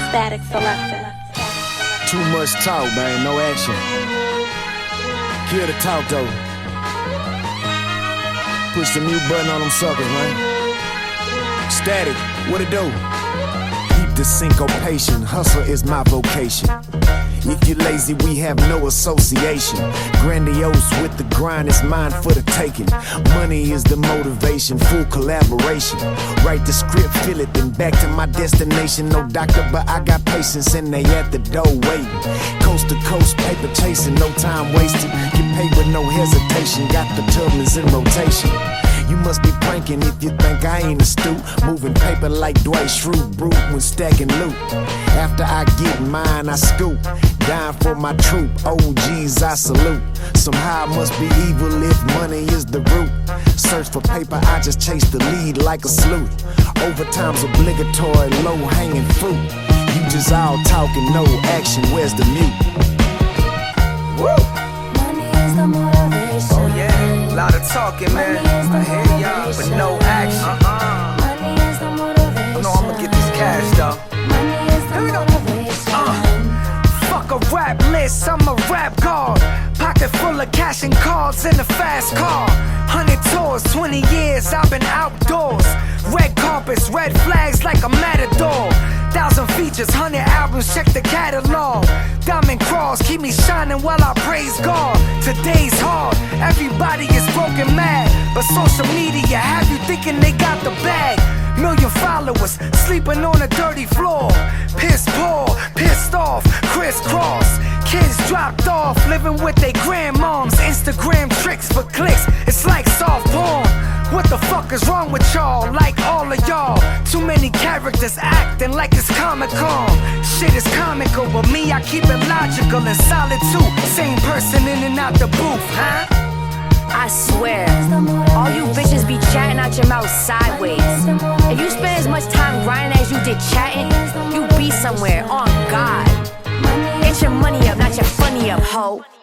Static Selector. Too much talk, man, no action. Kill the talk, though. Push the mute button on them suckers, man. Static, what it do? Keep the syncopation, hustle is my vocation. If you lazy, we have no association. Grandiose with the grind, it's mine for the taking. Money is the motivation, full collaboration. Write the script, fill it, then back to my destination. No doctor, but I got patience, and they at the door waiting. Coast to coast, paper chasing, no time wasted. Get paid with no hesitation, got the turbulence in rotation. You must be pranking if you think I ain't astute. Moving paper like Dwight Schrute, brute when stacking loot. After I get mine, I scoop. Dying for my troop, OGs I salute. Somehow I must be evil if money is the root. Search for paper, I just chase the lead like a sleuth. Overtime's obligatory, low-hanging fruit. You just all talking, no action, where's the mute? Woo! Money is the motivation. Oh yeah, lot of talking, man. I hear y'all, but no action. Money is the motivation. I know I'ma get this cash, though. Money is the Here we go. motivation. Fuck a rap list, I'm a rap god. Pocket full of cash and cards in a fast car. 100 tours, 20 years, I've been outdoors. Red carpets, red flags like a matador. 1,000 features, 100 albums, check the catalog. Diamond cross, keep me shining while I praise God. Today's hard, everybody is broken mad. But social media have you thinking they got the bag. Million followers, sleeping on a dirty floor. Piss poor, pissed off, crisscross. Kids dropped off, living with their grandmoms. Instagram tricks for clicks, it's like soft porn. What the fuck is wrong with y'all? Like all of y'all, too many characters acting like it's Comic-Con. Shit is comical, but me, I keep it logical and solid too. Same person in and out the booth, huh? I swear, all you bitches be chatting out your mouth sideways. If you spend as much time grinding as you did chatting, you be somewhere, on God. Get your money up, not your funny up, ho.